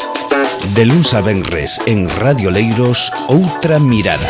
De luns a venres en Radio Leiros, Outra Mirada.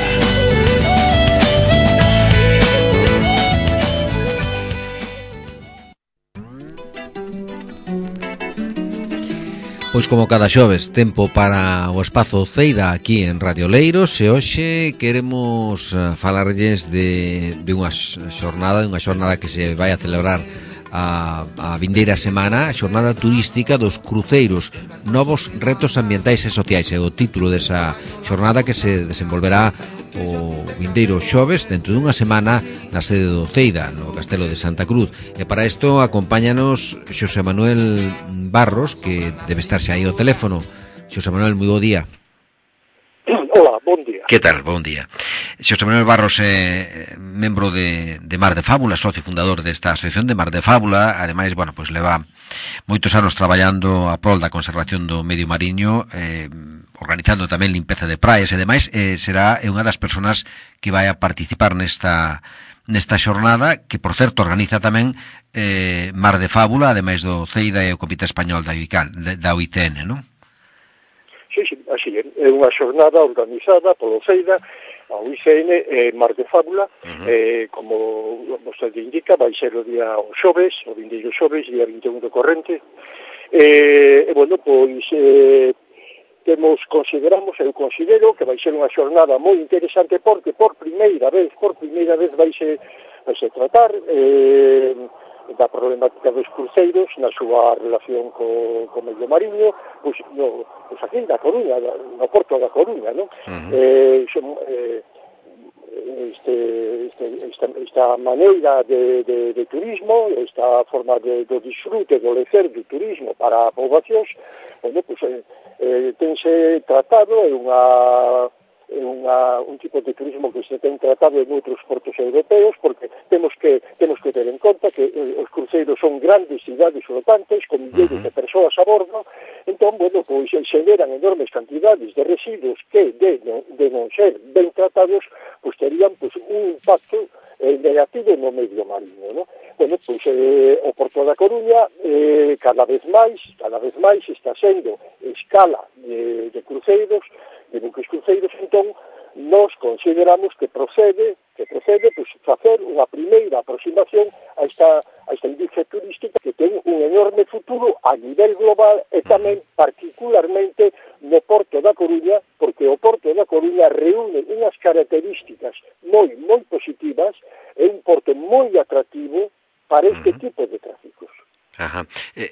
Pois como cada xoves, tempo para o espazo Ceida aquí en Radio Leiros, e hoxe queremos falarlles de unha xornada que se vai a celebrar a vindeira semana, a xornada turística dos cruceiros, novos retos ambientais e sociais, é o título desa xornada que se desenvolverá o vindeiro xoves dentro dunha semana na sede do Ceida, no Castelo de Santa Cruz. E para isto acompáñanos Xosé Manuel Barros, que debe estar xa aí ao teléfono. Xosé Manuel, moi bo día. Hola, bon día. Que tal? Bon día. Xosé Manuel Barros é membro de Mar de Fábula, socio fundador desta asociación de Mar de Fábula. Ademais, bueno, pois leva moitos anos traballando a prol da conservación do medio mariño, organizando tamén limpeza de praias e demais, será unha das persoas que vai a participar nesta xornada, que por certo organiza tamén Mar de Fábula, ademais do Ceida e o Comité Español da UICN, non? Sí, así é unha xornada organizada polo Ceida, a UICN e Mar de Fábula, como vostede indica, vai ser o día o xoves, o vindeiro xoves, día 21 do corrente, bueno, pois eu considero que vai ser unha xornada moi interesante porque por primeira vez vai se tratar da problemática dos cruceiros na súa relación co medio mariño, pois aquí da Coruña, no Porto da Coruña, non? Esta maneira de turismo, esta forma do disfrute, do lecer do turismo para poboacións, bueno, pues, tense tratado un tipo de turismo que se ten tratado en outros portos europeos, porque temos que ter en conta que os cruceiros son grandes cidades flotantes con milleiros de persoas a bordo. Entón, bueno, pois xeneran enormes cantidades de residuos que de non ser ben tratados, pois terían pois un impacto negativo no medio marino, non? Bueno, pois o Porto da Coruña cada vez máis está sendo escala de cruceiros, de buques cruceiros. Entón, nós consideramos que procede pois, facer unha primeira aproximación a esta industria turística que ten un enorme futuro a nivel global e tamén particularmente no Porto da Coruña, porque o Porto da Coruña reúne unhas características moi positivas e un porto moi atractivo para este tipo de tráficos. Ajá.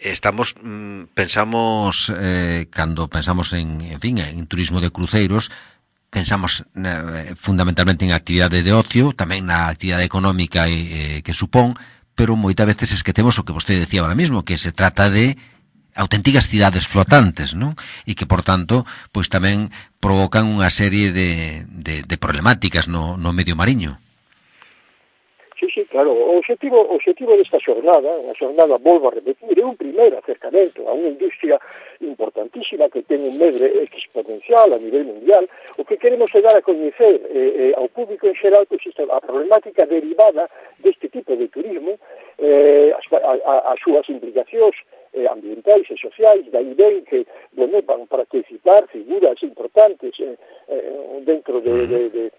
Pensamos cando pensamos en turismo de cruceiros, pensamos fundamentalmente en actividade de ocio, tamén na actividade económica que supón, pero moitas veces esquecemos o que vostede decía ahora mismo, que se trata de auténticas cidades flotantes, non? E que, por tanto, pois tamén provocan unha serie de problemáticas no medio mariño. Sí, claro, o objetivo desta xornada, a xornada, volvo a repetir, é un primeiro acercamento a unha industria importantísima que ten un medre exponencial a nivel mundial. O que queremos é dar a coñecer ao público en xeral pois a problemática derivada deste tipo de turismo, as súas implicacións ambientais e sociais, daí ben que, bueno, van participar figuras importantes dentro do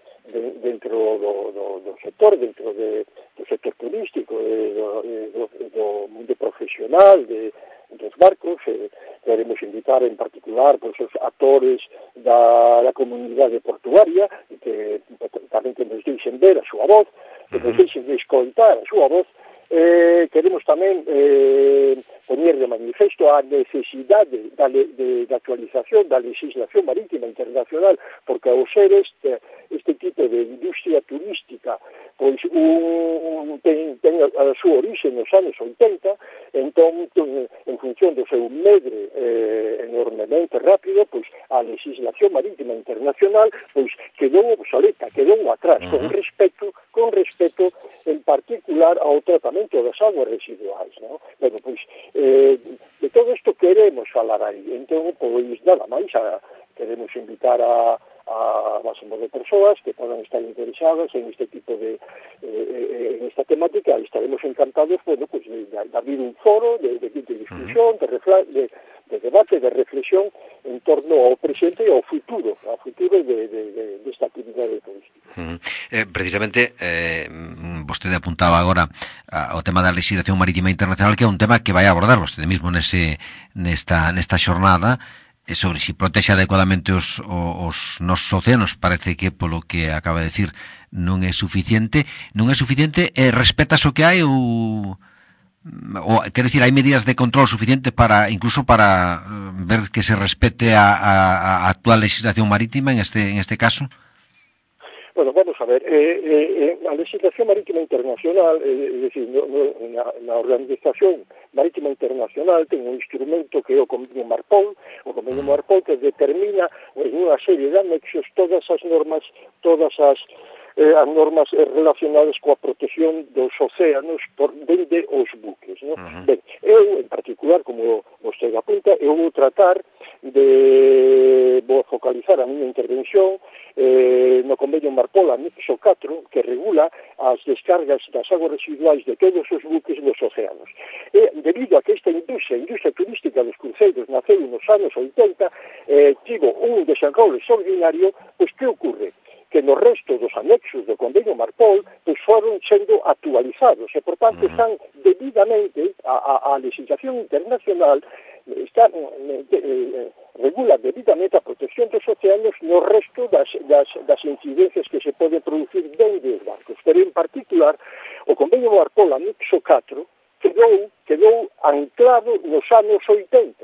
sector, do sector turístico, do mundo profesional, dos barcos. Queremos invitar en particular os actores da comunidade portuaria, que tamén que nos deixen ver a súa voz, que nos deixen escoitar a súa voz. Queremos tamén poñer de manifesto a necesidade de actualización da legislación marítima internacional, porque ao ser este tipo de industria turística pois ten a súa orixe nos anos 80, entón en función do seu medre enormemente rápido, pois a legislación marítima internacional pois quedou obsoleta, quedou atrás, con respeto en particular ao tratamento das aguas residuais, non? Bueno, pois de todo isto queremos falar aí. Entón, pois nada máis, queremos invitar a máximo de persoas que podan estar interesadas en este tipo de en esta temática. Estaremos encantados, bueno, pues de abrir un foro de discusión, de debate, de reflexión en torno ao presente e ao futuro desta actividade turística. Precisamente, vostede apuntaba agora ao tema da legislación marítima internacional, que é un tema que vai abordar vostede mesmo nesta xornada, sobre si protexe adecuadamente os nosos océanos. Parece que, polo que acaba de decir, non é suficiente, respetas o que hai ou quero dicir, hai medidas de control suficiente incluso para ver que se respete a actual legislación marítima en este caso? Bueno, vamos a ver, a legislación marítima internacional, é dicir, na Organización Marítima Internacional ten un instrumento que é o Convenio Marpol, que determina en unha serie de anexos todas as normas relacionadas coa protección dos océanos por dende os buques, non? Ben, eu, en particular, como vostede apunta, eu vou tratar vou focalizar a miña intervención no Convenio Marpol anexo 4, que regula as descargas das aguas residuais de todos os buques nos océanos. Debido a que esta industria turística dos cruceiros naceu nos anos 80, tivo un desenrolo extraordinario, pois que ocorre? Que no resto dos anexos do Convenio Marpol pois foron sendo actualizados e, por tanto, están debidamente a legislación internacional regula debidamente a protección dos océanos no resto das incidencias que se poden producir dende os barcos. Pero, en particular, o Convenio Marpol anexo 4 quedou anclado nos anos 80.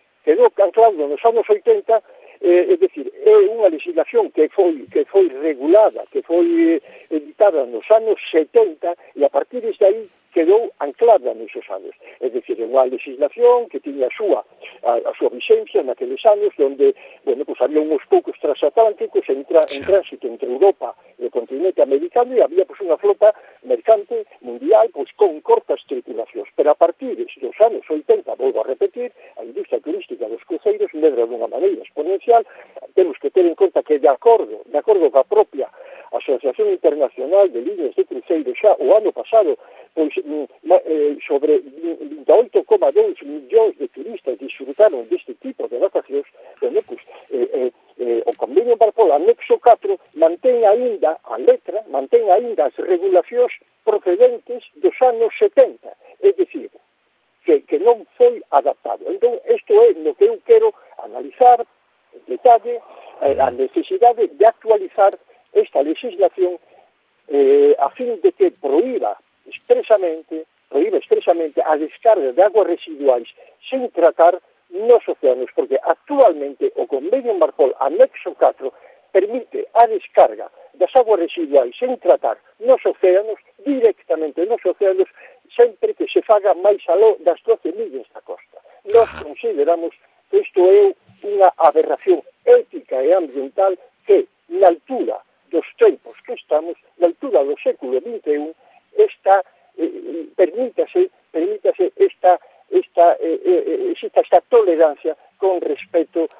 É dicir, é unha legislación que foi regulada, que foi editada nos anos 70 e a partir de aí quedou anclada nesos anos. É dicir, é unha legislación que tiña a súa vixencia naqueles anos onde, bueno, pues había uns poucos transatlánticos en tránsito entre Europa e o continente americano e había pues unha flota mercante mundial pues con cortas tripulacións. Pero a partir dos anos 80, volvo a repetir, a industria turística dos cruceiros medra dunha maneira exponencial. Temos que ter en conta que de acordo coa propia Asociación Internacional de Líneas de Cruceiros xa o ano pasado pois sobre 28,2 millóns de turistas disfrutaron deste tipo de vacacións. Bueno, pues, o Convenio Marpol anexo 4 mantén aínda as regulacións procedentes dos anos 70, é dicir, que non foi adaptado. Entón, isto é no que eu quero analizar en detalle a necesidade de actualizar esta legislación a fin de que proíba expresamente a descarga de aguas residuais sen tratar nos océanos, porque actualmente o Convenio Marpol anexo 4 permite a descarga das aguas residuais sen tratar nos océanos, directamente nos océanos, sempre que se faga máis aló das 12 millas da costa. Nós consideramos que isto é unha aberración ética e ambiental que, na altura dos tempos que estamos, na altura do século XXI, permítase esta tolerancia con respecto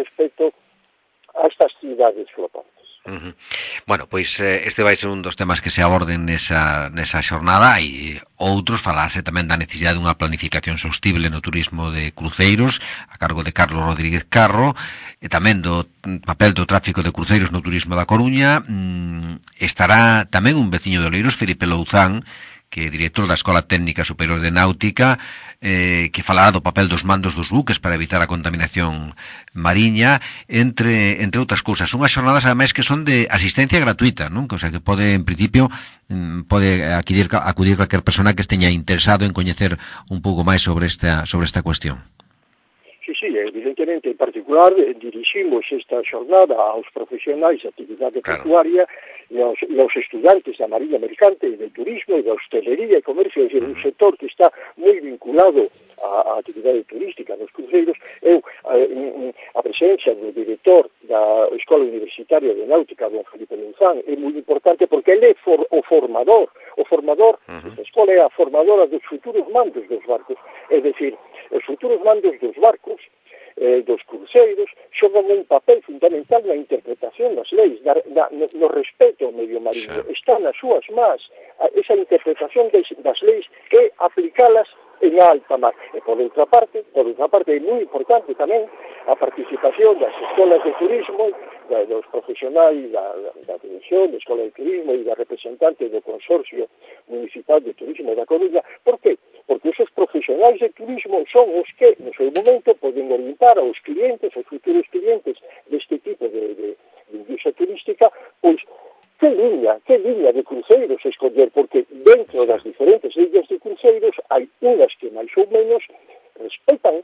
a estas cidades flotantes. Bueno, pois este vai ser un dos temas que se aborden nesa xornada e outros. Falarse tamén da necesidade dunha planificación sostible no turismo de cruceiros a cargo de Carlos Rodríguez Carro, e tamén do papel do tráfico de cruceiros no turismo da Coruña. Estará tamén un veciño de Oleiros, Felipe Louzán, que é director da Escola Técnica Superior de Náutica, que falará do papel dos mandos dos buques para evitar a contaminación mariña, entre outras cousas. Unhas xornadas, ademais, que son de asistencia gratuita, non? O sea, que pode, en principio, acudir calquer persona que esteña interesado en coñecer un pouco máis sobre esta cuestión. Sí, evidentemente, en particular, diriximos esta xornada aos profesionais de actividade portuaria e aos estudantes da Mariña Mercante e de turismo e da hostelería e comercio, é dicir, un sector que está moi vinculado á actividade turística nos cruceiros. A presencia do director da Escola Universitaria de Náutica, don Felipe Louzán, é moi importante porque ele é o formador, esta escola é a formadora dos futuros mandos dos barcos, é dicir, os futuros mandos dos barcos dos cruceiros xogan un papel fundamental na interpretación das leis, no respeto ao medio marino. Está nas súas más esa interpretación das leis e aplicalas en alta mar. E por outra parte, é moi importante tamén a participación das escolas de turismo, dos profesionais da Dirección da Escola de Turismo e da representante do Consorcio Municipal de Turismo da Coruña. Por qué? Porque esos profesionais de turismo son os que, no seu momento, poden orientar aos clientes, aos futuros clientes deste tipo de industria turística, pois, que liña de cruceiros escoller, porque dentro das diferentes liñas de cruceiros hai unhas que máis ou menos respetan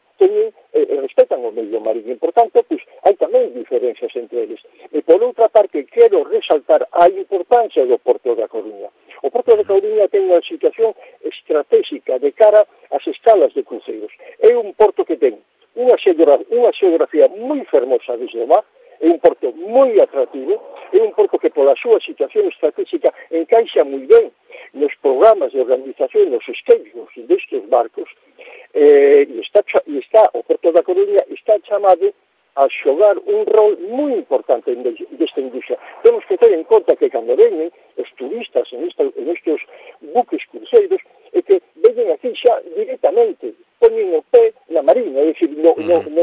o medio marino. Por tanto, pois, hai tamén diferencias entre eles. E por outra parte, quero resaltar a importancia do Porto da Coruña. O Porto da Coruña ten unha situación estratégica de cara ás escalas de cruceiros. É un porto que ten unha xeografía moi fermosa desde o mar, é un porto moi atractivo, é un porto que pola súa situación estratégica encaixa moi ben nos programas de organización, nos schedules destes barcos, e o Porto da Coruña está chamado a xogar un rol moi importante desta industria. Temos que ter en conta que cando veñen os turistas en estes buques cruceiros, é que veñen aquí xa directamente, poñen o pé na marina, é dicir, no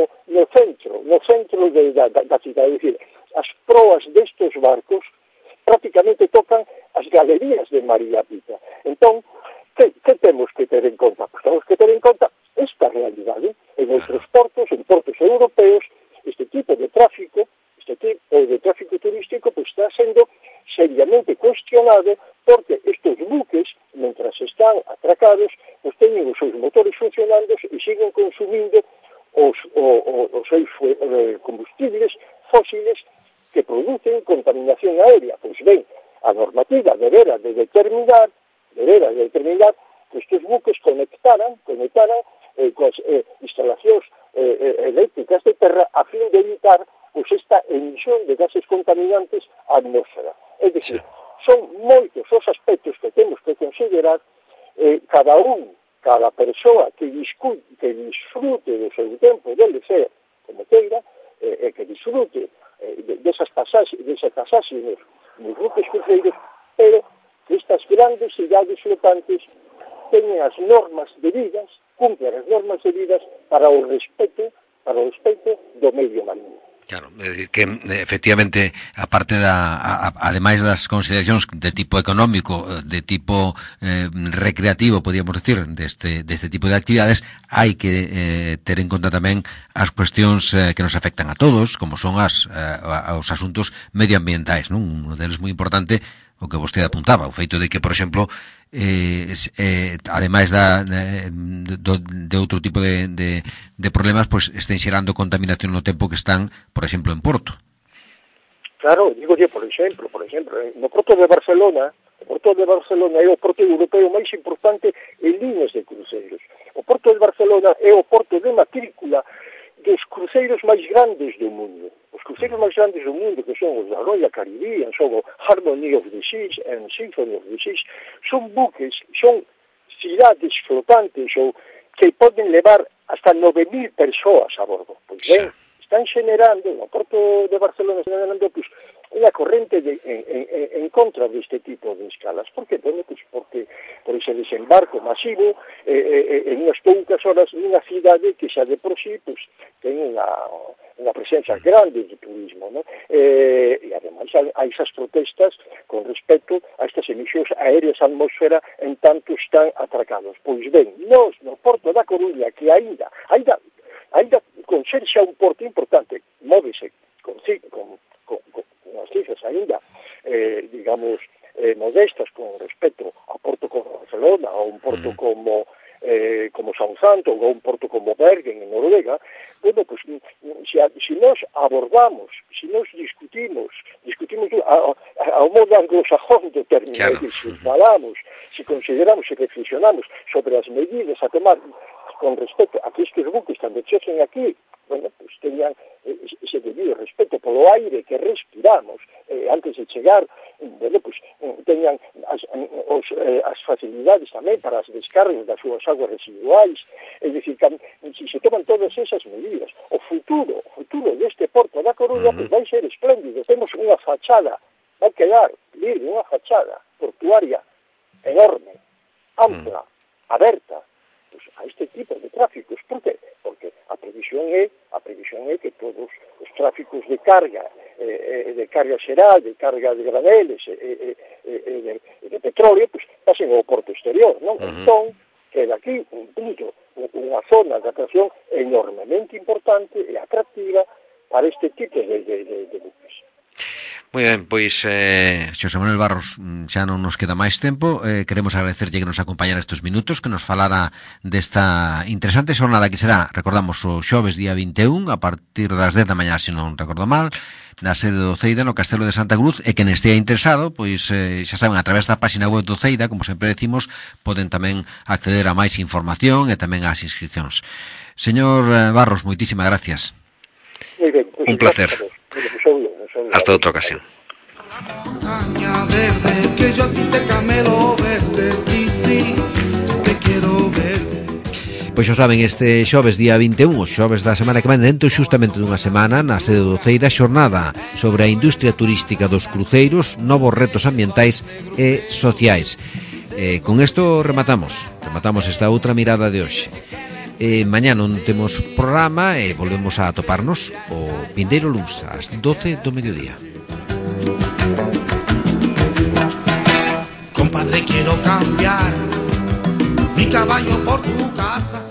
centro da cidade. É dicir, as proas destes barcos prácticamente tocan as galerías de María Pita. Entón, que temos que ter en conta? Pues temos que ter en conta esta realidade en outros portos, en portos europeos. Este tipo de tráfico turístico, pues está sendo seriamente cuestionado porque estos buques, mentras están atracados, pues teñen os seus motores funcionando e siguen consumindo os seus combustibles fósiles que producen contaminación aérea. Pois ben, a normativa debera de determinar que estes buques conectaran coas instalacións eléctricas de terra a fin de evitar pues, esta emisión de gases contaminantes á atmósfera. É dicir, son moitos os aspectos que temos que considerar, cada persoa que disfrute do seu tempo de lecer como queira, que disfrute desas pasaxes nos buques cruceiros, pero que estas grandes cidades flotantes teñen as normas debidas, cumplen as normas debidas para o respeto do medio marino. Claro, é dicir que efectivamente aparte ademais das consideracións de tipo económico, de tipo recreativo, podíamos decir, deste tipo de actividades, hai que ter en conta tamén as cuestións que nos afectan a todos, como son os asuntos medioambientais, non? Un deles moi importante, o que vostede apuntaba, o feito de que, por exemplo, ademais de outro tipo de problemas, pues estén xerando contaminación no tempo que están, por exemplo, en Porto. Claro, digo por exemplo, no Porto de Barcelona é o porto europeo máis importante en líneas de cruceiros. O Porto de Barcelona é o porto de matrícula dos cruceiros máis grandes do mundo. Os cruceiros máis grandes do mundo, que son os da Royal Caribbean, son o Harmony of the Seas e Symphony of the Seas, son buques, son cidades flotantes ou que poden levar hasta 9.000 persoas a bordo. Pois ben, están generando, no Porto de Barcelona están generando pues, unha corrente en contra deste tipo de escalas. Por que? Bueno, pues porque por ese desembarco masivo en unhas poucas horas nunha cidade que xa de por sí pues, ten unha presencia grande de turismo, ¿no? E ademais hai esas protestas con respecto a estas emisións aéreas á atmosfera en tanto están atracados. Pois ben, nós no Porto da Coruña, que aínda con ser xa un porto importante, móvese con as cifras aínda, digamos, modestas con respecto a porto como Barcelona, ou un porto como Southampton, ou un porto como Bergen, en Noruega, bueno, pues, si nos abordamos, si nos discutimos ao modo anglosajón do término, claro. Si falamos, si consideramos e reflexionamos sobre as medidas a tomar con respecto a que estes buques cando cheguen aquí, bueno, pues teñan ese debido respeto polo aire que respiramos antes de chegar, bueno, pues teñan as facilidades tamén para as descargas das súas aguas residuais, é dicir, que si se toman todas esas medidas, o futuro deste Porto da Coruña pues vai ser espléndido. Temos unha fachada, vai quedar libre, unha fachada portuaria enorme, ampla, aberta, pues, a este tipo de tráficos. Por qué? Porque a previsión é que todos os tráficos de carga xeral, de carga de graneles e de petróleo, pues, pasen ao porto exterior, non? Entón, queda aquí un punto, unha zona de atracción enormemente importante e atractiva para este tipo de buques. Moi ben, pois Xosé Manuel Barros, xa non nos queda máis tempo. Queremos agradecerlle que nos acompañara estes minutos, que nos falara desta interesante xornada que será, recordamos, o xoves día 21 a partir das 10 da mañá, se non recordo mal, na sede do Ceida, no Castelo de Santa Cruz, e quen estea interesado, pois xa saben, a través da página web do Ceida, como sempre decimos, poden tamén acceder a máis información e tamén ás inscripcións. Señor Barros, moitísimas gracias. Moi ben, pues, un placer. Hasta outra ocasión. Pois xa saben, este xoves día 21, o xoves da semana que vem, dentro xustamente dunha semana, na sede do Ceida, xornada sobre a industria turística dos cruceiros, novos retos ambientais e sociais. Con isto rematamos esta outra mirada de hoxe. Mañá non temos programa e volvemos a atoparnos o vindeiro luns ás 12 do mediodía. Compadre, quiero cambiar mi caballo por tu casa.